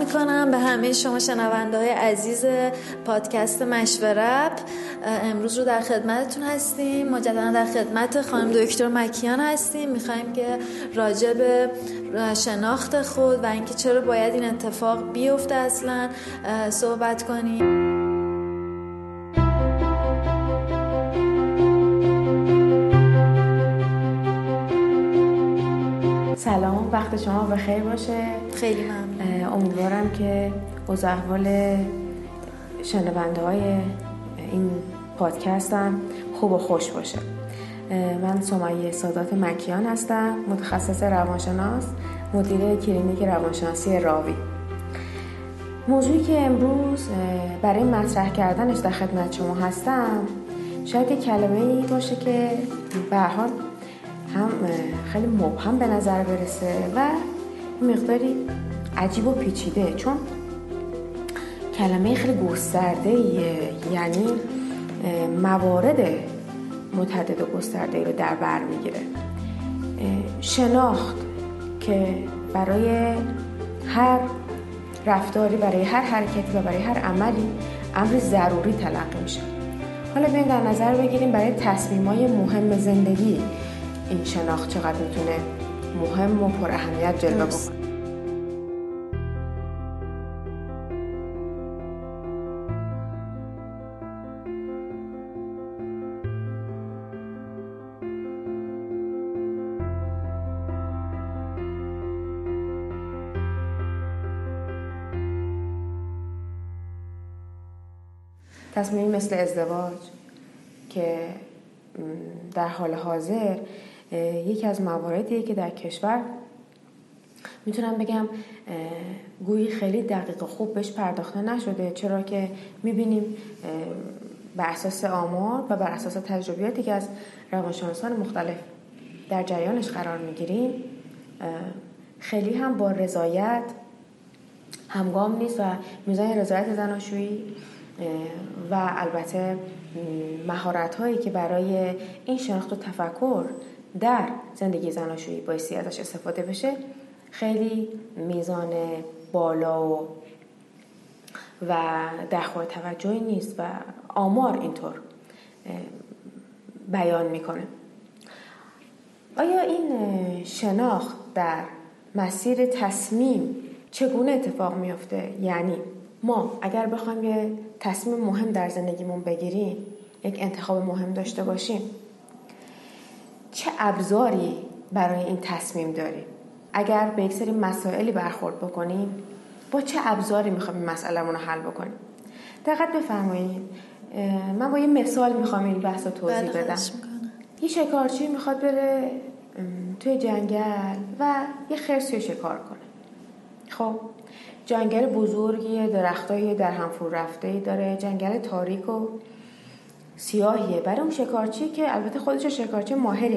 میکنم به همه شما شنونده های عزیز پادکست مشورب. امروز رو در خدمتتون هستیم، مجددا در خدمت خانم دکتر مکیان هستیم. میخوایم که راجع به شناخت خود و اینکه چرا باید این اتفاق بیفته اصلا صحبت کنیم. سلام، وقت شما بخیر باشه. خیلی ممنون. امیدوارم که اوضاع احوال شنونده های این پادکست هم خوب و خوش باشه. من سمیه سادات مکیان هستم، متخصص روانشناس، مدیر کلینیک روانشناسی راوی. موضوعی که امروز برای مطرح کردنش در خدمت شما هستم شاید یک کلمه‌ای باشه که به هر حال هم خیلی مبهم به نظر برسه و مقداری عجیب و پیچیده، چون کلمه خیلی گسترده‌ایه، یعنی موارد متعدد و گسترده‌ای رو در بر میگیره. شناخت که برای هر رفتاری، برای هر حرکتی و برای هر عملی امر ضروری تلقی میشه. حالا بیایم در نظر بگیریم برای تصمیم‌های مهم زندگی این شناخت چقدر میتونه مهم و پر اهمیت جلوه بکنه. تصمیم مثل ازدواج که در حال حاضر یکی از مواردیه که در کشور میتونم بگم گویی خیلی دقیق و خوب بهش پرداخته نشده، چرا که میبینیم بر اساس آمار و بر اساس تجربیاتی که از روانشناسان مختلف در جریانش قرار میگیریم خیلی هم با رضایت همگام نیست و میزان رضایت زناشویی و البته مهارت‌هایی که برای این شناخت و تفکر در زندگی زناشویی بایستی ازش استفاده بشه خیلی میزان بالا و در خور توجهی نیست و آمار اینطور بیان میکنه. آیا این شناخت در مسیر تصمیم چگونه اتفاق میفته؟ یعنی ما اگر بخوایم یه تصمیم مهم در زندگیمون بگیریم، یک انتخاب مهم داشته باشیم، چه ابزاری برای این تصمیم داریم؟ اگر به یک سری مسائلی برخورد بکنیم، با چه ابزاری میخوایم این مسئله‌مون رو حل بکنیم؟ دقت بفرمایید. من با یه مثال میخوام این بحث رو توضیح بدم. یه شکارچی میخواد بره توی جنگل و یه خرسی رو شکار کنه. خب جنگل بزرگیه، درختای در هم فرو رفته‌ای داره، جنگل تاریک و سیاهیه. برای اون شکارچی که البته خودش شکارچی ماهری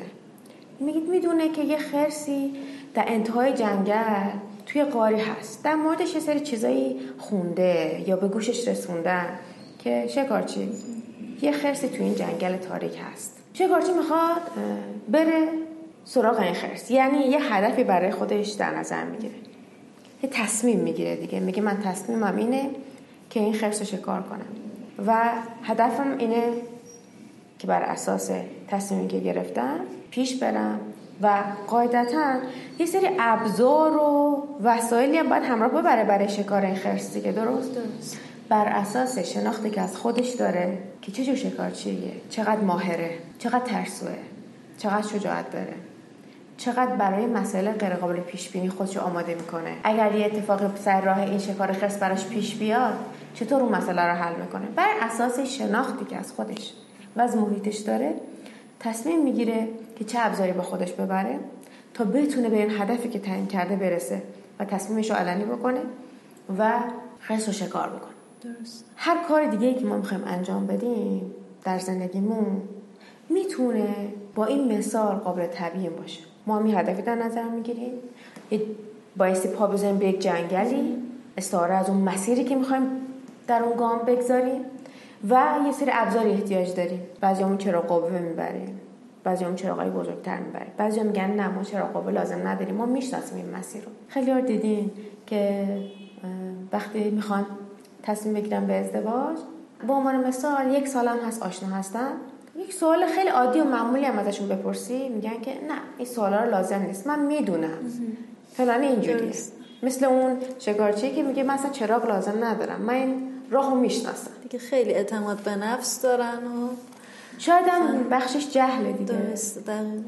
میدونه که یه خرسی در انتهای جنگل توی غاری هست. در موردش یه سری چیزایی خونده یا به گوشش رسوندن که شکارچی یه خرسی توی این جنگل تاریک هست. شکارچی میخواد بره سراغ این خرس، یعنی یه هدفی برای خودش در نظر میگیره، یه تصمیم میگیره دیگه. میگه من تصمیمم اینه که این خرس رو شکار کنم و هدفم اینه که بر اساس تصمیمی که گرفتم پیش برم و قاعدتاً یه سری ابزار و وسایلی هم باید همراه ببره برای شکار این خرس دیگه. درست بر اساس شناختی که از خودش داره که چه جور شکارچیه، چقدر ماهره، چقدر ترسوه، چقدر شجاعت داره، چقدر برای مسائل غیر قابل پیش بینی خودشو آماده میکنه. اگر یه اتفاقی سر راه این شکار خرس براش پیش بیاد چطور اون مسئله رو حل میکنه. بر اساس شناختی که از خودش و از محیطش داره تصمیم میگیره که چه ابزاری با خودش ببره تا بتونه به این هدفی که تعیین کرده برسه و تصمیمش رو علنی بکنه و خرس رو شکار بکنه. درست. هر کار دیگه‌ای که ما میخوایم انجام بدیم در زندگیمون میتونه با این مثال قابل تبیین باشه. ما هم هدفی در نظر میگیریم، بایستی پا بزنیم به یک جنگلی، استعاره از اون مسیری که میخوایم در اون گام بگذاریم و یه سری ابزاری احتیاج داریم. بعضیامون چراغ قوه میبریم، بعضیامون چراغای بزرگتر میبریم، بعضیا میگن نه ما چراغ قوه لازم نداریم، ما میشناسیم این مسیر رو. خیلی‌ها دیدین که وقتی میخوان تصمیم بگیرن به ازدواج، با عنوان مثال 1 سال هم هست آشنا هستن، یک سوال خیلی عادی و معمولی هم ازشون بپرسی، میگن که نه این سوالا رو لازم نیست، من میدونم فلان اینجوریه. مثل اون شکارچی که میگه مثلا چراغ لازم ندارم، من این راهو میشناسم. دیگه خیلی اعتماد به نفس دارن و شاید هم بخشش جهله دیگه. درسته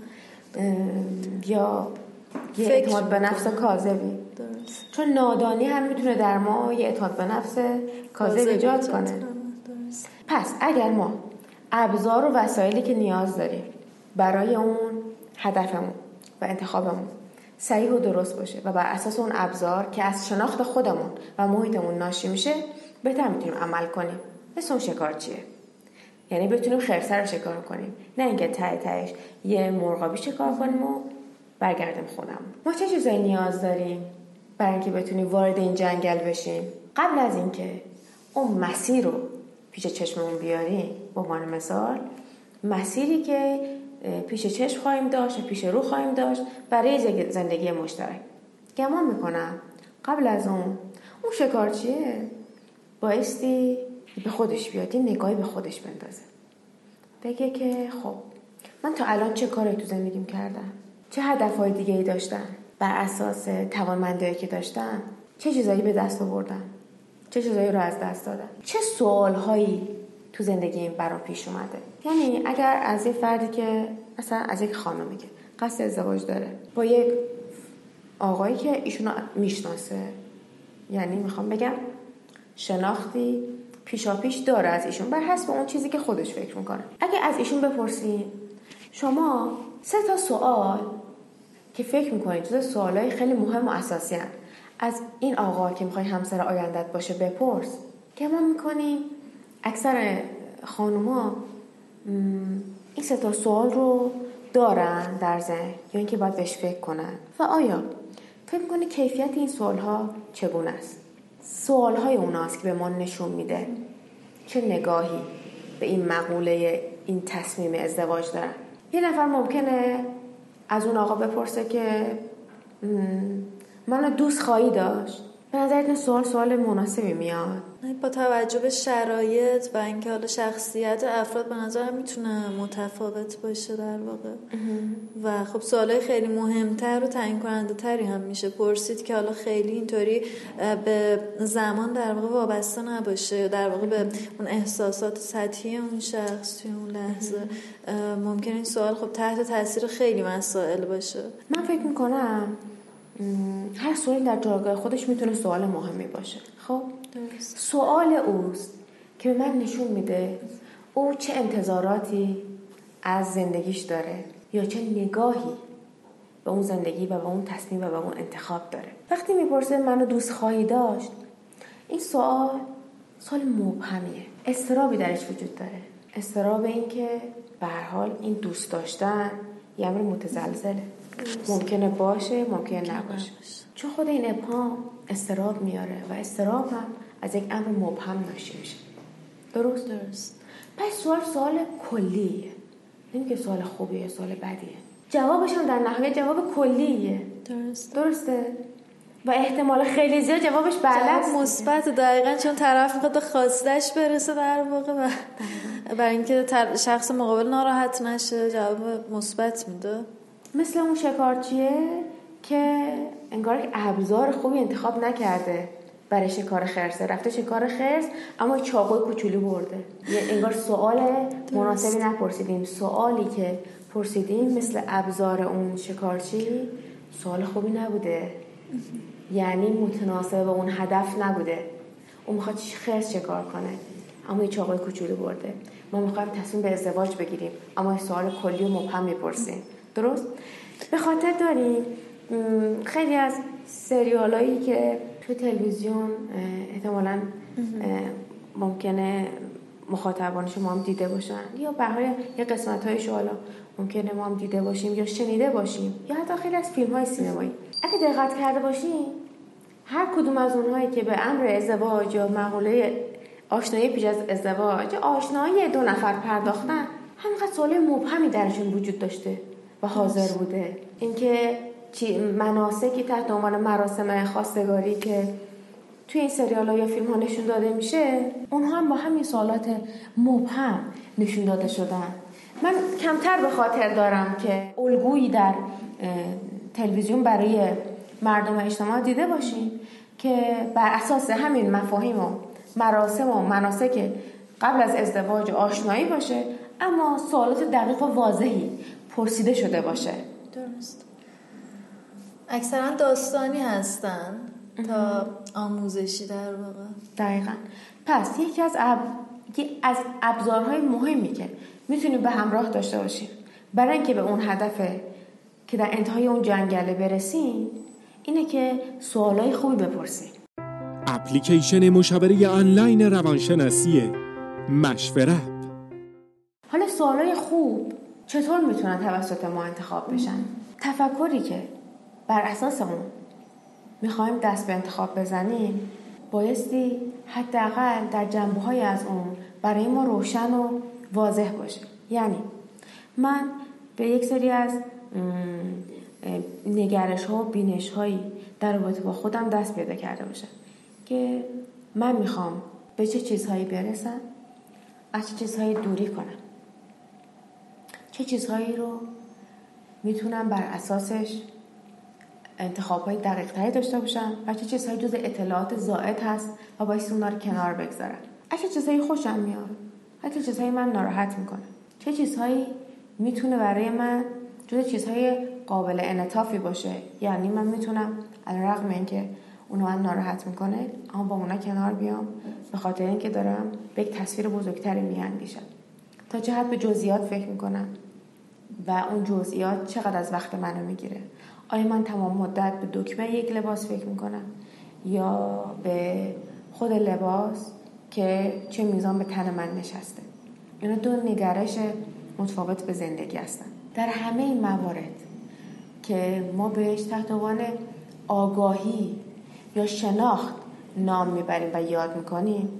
یا یه اعتماد به نفس کاذبی. درست. چون نادانی هم میتونه در ما یه اعتماد به نفس کاذب ایجاد کنه. پس اگر ما ابزار و وسایلی که نیاز داریم برای اون هدفمون و انتخابمون صحیح و درست باشه و بر اساس اون ابزار که از شناخت خودمون و محیطمون ناشی میشه بهتر میتونیم عمل کنیم. مثل اون شکارچیه، یعنی بتونیم خرسه رو شکار کنیم، نه اینکه تهش یه مرغابی شکار کنیم و برگردیم خونمون. ما چه چیزایی نیاز داریم برای اینکه بتونیم وارد این جنگل بشیم؟ قبل از اینکه اون مسیر رو پیش چشممون بیاریم، به عنوان مثال مسیری که پیش چشم خواهیم داشت و پیش رو خواهیم داشت برای زندگی مشترک، گمان میکنم قبل از اون شکارچیه بایستی به خودش بیاد، یه نگاهی به خودش بندازه، بگه که خب من تا الان چه کاری تو زندگیم کردم، چه هدفهای دیگه ای داشتم، بر اساس توانمندی‌هایی که داشتم چه چیزایی به دست آوردم، چه چیزایی رو از دست دادم، چه سوالهایی تو زندگیم برام پیش اومده. یعنی اگر از یه فردی که مثلا از یک خانمی که قصد ازدواج داره با یک آقایی که ایشونو میشناسه، یعنی میخوام بگم شناختی پیشاپیش داره از ایشون بر حسب اون چیزی که خودش فکر میکنه، اگه از ایشون بپرسین شما 3 سوال که فکر میکنید جز سوالای خیلی مهم و اساسی هست از این آقا که میخوای همسر آیندت باشه بپرس، که ما میکنیم اکثر خانوما این 3 سوال رو دارن در ذهن یا اینکه باید بهش فکر کنن. و آیا فکر میکنی کیفیت این سوالها چگونه است؟ سوالهای اوناست که به ما نشون میده چه نگاهی به این مقوله این تصمیم ازدواج دارن. یه نفر ممکنه از اون آقا بپرسه که منو دوست خواهی داشت؟ به نظرت این سوال مناسبی میاد؟ با توجه به شرایط و اینکه حالا شخصیت افراد به نظرم میتونه متفاوت باشه در واقع. و خب سوالای خیلی مهمتر و تعیین کننده تری هم میشه پرسید که حالا خیلی اینطوری به زمان در واقع وابسته نباشه، در واقع به اون احساسات سطحی اون شخص توی اون لحظه. ممکنه این سوال خب تحت تاثیر خیلی مسائل باشه. من فکر میکنم هر سوالی در جایگاه خودش میتونه سوال مهمی باشه. خب سوال اوست که به من نشون میده او چه انتظاراتی از زندگیش داره یا چه نگاهی به اون زندگی و به اون تصمیم و به اون انتخاب داره. وقتی میپرسه منو دوست خواهی داشت، این سوال مبهمیه، اضطرابی درش وجود داره. اضطراب این که به هر حال این دوست داشتن یه امر متزلزله، ممکنه باشه ممکنه نباشه، چون خود این ابهام اضطراب میاره و اضطراب هم از یک امر مبهم ناشی میشه. درست. پس سوال کلیه، نمیگه سوال خوبیه سوال بدیه، جوابش هم در نهایت جواب کلیه. درسته و احتمال خیلی زیاد جوابش بله است، مثبت. دقیقاً چون طرف میخواد به خواستش برسه در واقع و برای اینکه شخص مقابل ناراحت نشه جواب مثبت میده. مثل اون شکارچیه که انگار که ابزار خوبی انتخاب نکرده برای شکار خرس، رفته شکار خرس اما چاقوی کوچولو برده. انگار سوال مناسبی نپرسیدیم، سوالی که پرسیدیم مثل ابزار اون شکارچی سوال خوبی نبوده، یعنی متناسب با اون هدف نبوده. اون میخواد خرس شکار کنه اما یه چاقوی کوچولو برده. ما میخوایم تصمیم به ازدواج بگیریم اما یه سوال کلی و مبهم میپرسیم. درست؟ به خاطر داریم خیلی از سریالایی که تو تلویزیون احتمالاً ممکنه مخاطبان شما هم دیده باشن یا به هر حال یه قسمت‌هایش حالا ممکنه ما هم دیده باشیم یا شنیده باشیم یا حتی خیلی از فیلم‌های سینمایی، اگه دقت کرده باشیم هر کدوم از اونهایی که به امر ازدواج یا مقوله آشنایی پیش از ازدواج یا آشنایی 2 نفر پرداختن، همینقدر سوال مبهمی درشون وجود داشته و حاضر بوده. اینکه مناسکی تحت عنوان مراسم خواستگاری که توی این سریال ها یا فیلم ها نشون داده میشه، اونها هم با همین سوالات مبهم نشون داده شدن. من کمتر به خاطر دارم که الگویی در تلویزیون برای مردم اجتماع دیده باشیم که بر اساس همین مفاهیم و مراسم و مناسک قبل از ازدواج آشنایی باشه، اما سوالات دقیق و واضحی پرسیده شده باشه. درست. اکثرا داستانی هستن تا آموزشی در واقع. دقیقاً. پس یکی از ابزارهای مهمی که میتونیم به همراه داشته باشیم برای اینکه به اون هدف که در انتهای اون جنگله برسیم اینه که سوالای خوبی بپرسیم. اپلیکیشن مشاوره آنلاین روانشناسی مشورت. حالا سوالای خوب چطور میتونن توسط ما انتخاب بشن؟ تفکری که بر اساس اون میخوایم دست به انتخاب بزنیم بایستی حداقل در جنبه‌های از اون برای ما روشن و واضح باشه. یعنی من به یک سری از نگرش‌ها و بینش‌هایی در رابطه با خودم دست پیدا کرده باشم که من میخوام به چه چیزهایی برسم، از چه چیزهایی دوری کنم، چه چیزهایی رو میتونم بر اساسش انتخاب‌های دقیق‌تری داشته باشم و چه چیزهایی جز اطلاعات زائد هست و باعث اونا رو کنار بگذارم. چه چیزهایی خوشم میاد، چه چیزهایی من ناراحت میکنه، چه چیزهایی میتونه برای من جز چیزهای قابل انعطافی باشه. یعنی من میتونم علیرغم اینکه اونو من ناراحت میکنه اما با اونا کنار بیام به خاطر اینکه دارم به یک تصویر بزرگتری میاندیشم. تا چه حد به جزئیات فکر میکنم و اون جزئیات چقدر از وقت منو میگیره. آیا من تمام مدت به دکمه یک لباس فکر میکنم یا به خود لباس که چه میزان به تن من نشسته؟ اینا دو نگرش متفاوت به زندگی هستن. در همه این موارد که ما بهش تحت عنوان آگاهی یا شناخت نام میبریم و یاد میکنیم،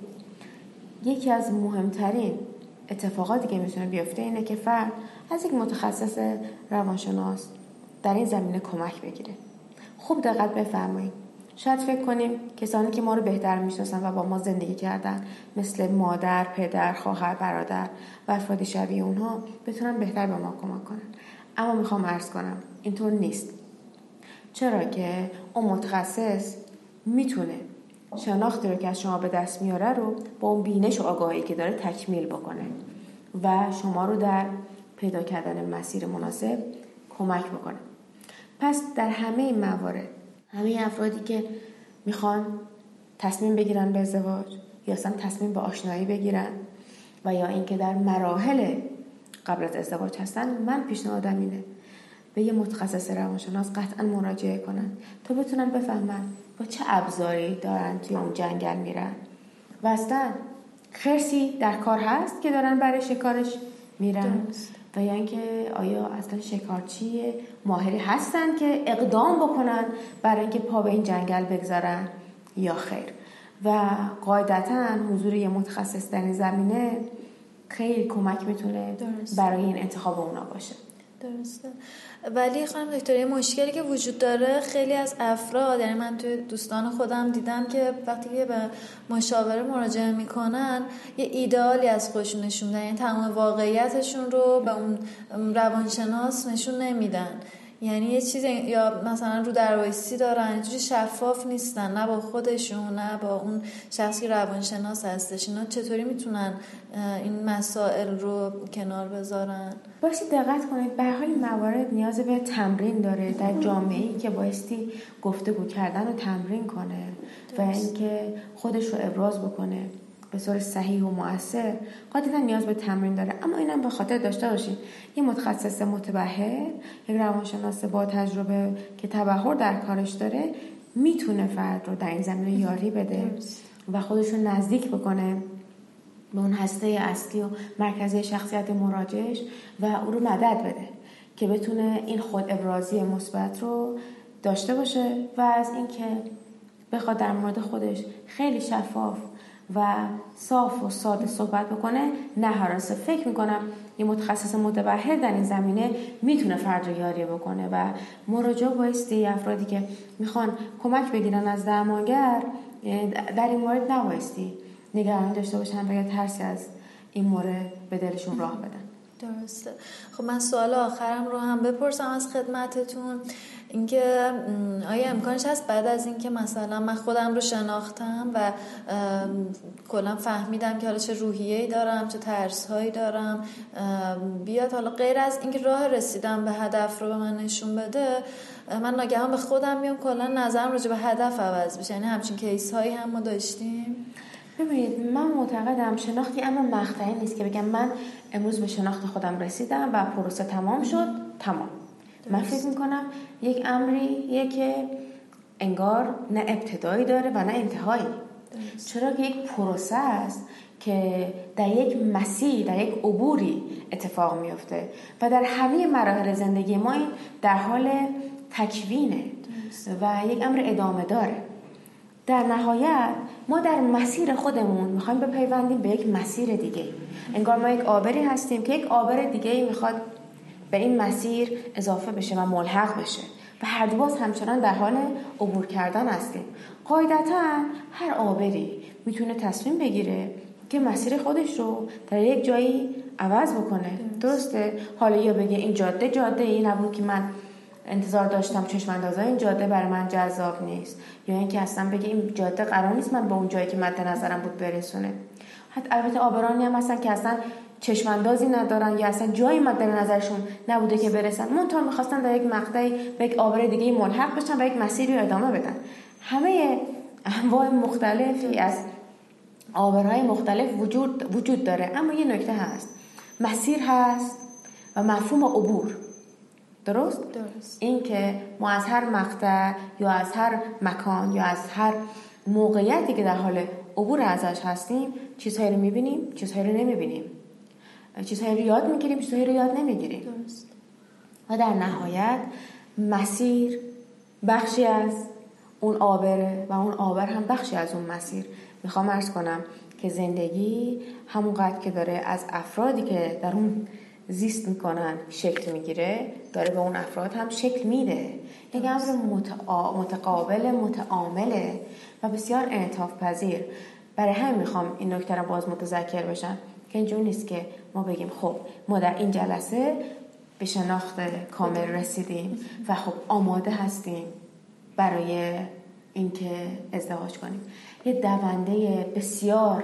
یکی از مهمترین اتفاقاتی که میتونه بیفته اینه که فرد از یک متخصص روانشناس در این زمینه کمک بگیره. خوب دقت بفرمایید. شاید فکر کنیم کسانی که ما رو بهتر میشناسن و با ما زندگی کردن مثل مادر، پدر، خواهر، برادر و افراد شبیه اونها بتونن بهتر به ما کمک کنن. اما میخوام عرض کنم اینطور نیست. چرا که اون متخصص میتونه شناختی رو که از شما به دست میاره رو با اون بینش و آگاهی که داره تکمیل بکنه و شما رو در پیدا کردن مسیر مناسب کمک بکنه. پس در همه این موارد همه افرادی که میخوان تصمیم بگیرن به ازدواج یا اصلا تصمیم به آشنایی بگیرن و یا اینکه در مراحل قبل از ازدواج هستن، من پیشنهادم اینه به یه متخصص روانشناس قطعا مراجعه کنن تا بتونن بفهمن با چه ابزاری دارن توی اون جنگل میرن و اصلا خرسی در کار هست که دارن برای شکارش میرن و یا اینکه آیا اصلا شکارچی ماهری هستن که اقدام بکنن برای اینکه پا به این جنگل بگذارن یا خیر. و قاعدتاً حضور یه متخصص در این زمینه خیلی کمک میتونه برای این انتخاب اونا باشه. درسته. ولی خانم دکتر، مشکلی که وجود داره خیلی از افراد، یعنی من توی دوستان خودم دیدم که وقتی که به مشاوره مراجعه میکنن یه ایدئالی از خودشون نشون میدن، یعنی تمام واقعیتشون رو به اون روانشناس نشون نمیدن. یعنی یه چیز یا مثلا رو دروایسی دارن، اینجوری شفاف نیستن، نه با خودشون نه با اون شخصی که روانشناس هستش. اینا چطوری میتونن این مسائل رو کنار بذارن؟ بایستی دقت کنید به هر موارد نیاز به تمرین داره در جامعه‌ای که بایستی گفتگو کردن رو تمرین کنه و اینکه خودش رو ابراز بکنه به صورت صحیح و مؤثر. قاعدتاً نیاز به تمرین داره، اما اینم به خاطر داشته باشید یه متخصص متبحر، یک روانشناس با تجربه که تبحر در کارش داره میتونه فرد رو در این زمینه یاری بده و خودش رو نزدیک بکنه به اون هسته اصلی و مرکزی شخصیت مراجعش و او رو مدد بده که بتونه این خود ابرازی مثبت رو داشته باشه و از اینکه بخواد در مورد خودش خیلی شفاف و صاف و ساده صحبت بکنه نه حراسه. فکر میکنم یه متخصص متبحر در این زمینه میتونه فرد رو یاری بکنه و مراجعه بایستی افرادی که میخوان کمک بگیرن از درمانگر در این مورد نبایستی نگرانی داشته باشن و یا ترسی از این مورد به دلشون راه بدن. درسته. خب من سوال آخرم رو هم بپرسم از خدمتتون، اینکه آیا امکانش هست بعد از اینکه مثلا من خودم رو شناختم و کلا فهمیدم که حالا چه روحیه‌ای دارم، چه ترس‌هایی دارم، بیاد حالا غیر از اینکه راه رسیدن به هدف رو به من نشون بده، من ناگهان به خودم میام کلا نظرم راجع به هدف عوض بشه؟ یعنی همچین کیس هایی هم ما داشتیم. ببینید من معتقدم شناختی اما مقطعی نیست که بگم من امروز به شناخت خودم رسیدم و پروسه تمام شد، تمام. من فکر میکنم یک امریه که انگار نه ابتدایی داره و نه انتهایی. چرا که یک پروسه است که در یک مسیر، در یک عبوری اتفاق میفته و در همه مراحل زندگی ما این در حال تکوینه و یک امر ادامه داره. در نهایت ما در مسیر خودمون میخوایم بپیوندیم به یک مسیر دیگه. انگار ما یک آبری هستیم که یک آبر دیگه میخواد به این مسیر اضافه بشه و ملحق بشه و هر دو باز همچنان در حال عبور کردن هستیم. قاعدتا هر آبری میتونه تصمیم بگیره که مسیر خودش رو در یک جایی عوض بکنه. درسته؟ حالا یا بگه این جاده این نبود که من انتظار داشتم، چشم اندازای این جاده برای من جذاب نیست، یا اینکه اصلا بگه این جاده قرار نیست من به اون جایی که مد نظرم بود برسونه. حتی البته آبرانی هم هستن که اصلا چشم اندازی ندارن یا اصلا جایی مد نظرشون نبوده که برسن، منتها می‌خواستن در یک مقطعی به یک آبر دیگه ملحق بشن و یک مسیری رو ادامه بدن. همه انواع مختلفی از آبرهای مختلف وجود داره، اما یه نکته هست، مسیر هست و مفهوم عبور. درست؟ این که ما از هر مقطع یا از هر مکان یا از هر موقعیتی که در حال عبور ازش هستیم چیزهایی رو میبینیم، چیزهایی رو نمیبینیم، چیزهایی رو یاد میگیریم، چیزهایی رو یاد نمیگیریم. درست. و در نهایت مسیر بخشی از اون آبره و اون آبر هم بخشی از اون مسیر. میخوام عرض کنم که زندگی همونقدر که داره از افرادی که در اون زیست میکنن شکل میگیره، داره به اون افراد هم شکل میده. یک امر متقابل، متعامله و بسیار انعطاف پذیر. برای همین میخوام این نکته رو باز متذکر بشم که اینجور نیست که ما بگیم خب ما در این جلسه به شناخت کامل رسیدیم و خب آماده هستیم برای اینکه ازدواج کنیم. یه دونده بسیار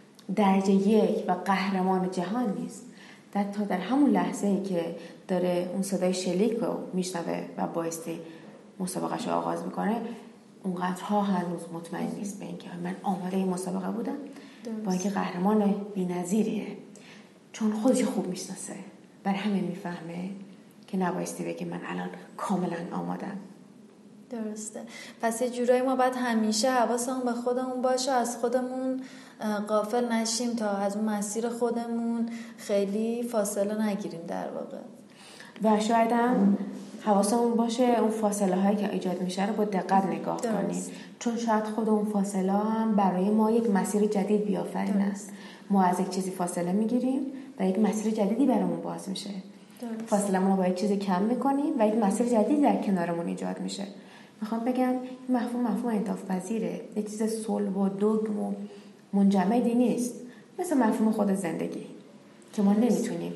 درجه یک و قهرمان جهان نیست. تا در همون لحظه‌ای که داره اون صدای شلیک رو میشنوه و بایستی مسابقه‌شو آغاز میکنه، اونقدرها هنوز مطمئن نیست به اینکه من آماده این مسابقه بودم. با اینکه قهرمان بی‌نظیریه، چون خودش خوب میشناسه، برای همین میفهمه که نبایستی بگه من الان کاملا آمادم. درسته. پس یه جورایی ما باید همیشه حواسمون به خودمون باشه، از خودمون غافل نشیم تا از اون مسیر خودمون خیلی فاصله نگیریم در واقع. و شاید هم حواسمون باشه اون فاصله هایی که ایجاد میشه رو با دقت نگاه کنیم، چون شاید خود اون فاصله هم برای ما یک مسیر جدید بیافرینه. ما از یک چیزی فاصله میگیریم و یک مسیر جدیدی برامون باز میشه. فاصله ما با یک چیزی کم میکنیم و یک مسیر جدیدی در کنارمون ایجاد میشه. میخوام بگم مفهوم انعطاف پذیره، یک چیز صلب و دگم و منجمدی نیست، مثل مفهوم خود زندگی که ما نمیتونیم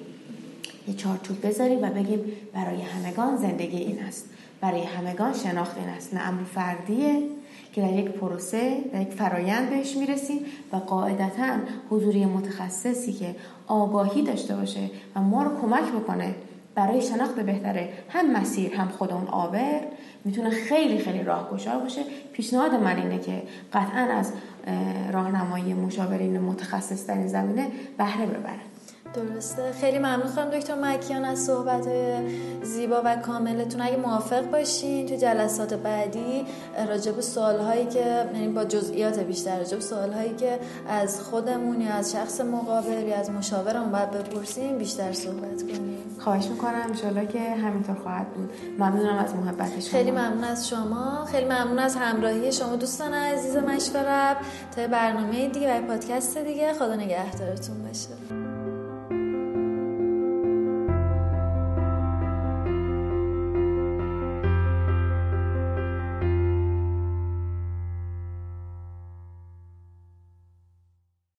یه چارچوب بذاریم و بگیم برای همگان زندگی این است، برای همگان شناخت این است. نه، امر فردیه که در یک پروسه، در یک فرایند بهش میرسیم و قاعدتاً حضوری متخصصی که آگاهی داشته باشه و ما رو کمک بکنه برای شناخت بهتره هم مسیر هم خود اون آبر، میتونه خیلی خیلی راهگشا باشه. پیشنهاد من اینه که قطعاً از راهنمایی مشاورین متخصص در این زمینه بهره ببرن. درسته. خیلی ممنون خانم دکتر مکیان از صحبت‌های زیبا و کاملتون. اگه موافق باشین تو جلسات بعدی راجع به سوال‌هایی که یعنی با جزئیات بیشتر راجع به سوال‌هایی که از خودمون یا از شخص مقابل یا از مشاورمون باید بپرسیم بیشتر صحبت کنیم. خواهش می‌کنم، انشالله که همینطور خواهد بود. ممنونم از محبت شما. خیلی ممنون از شما. خیلی ممنون از همراهی شما دوستان عزیز مشورت. تا برنامه دیگه و پادکست دیگه، خدا نگهدارتون باشه.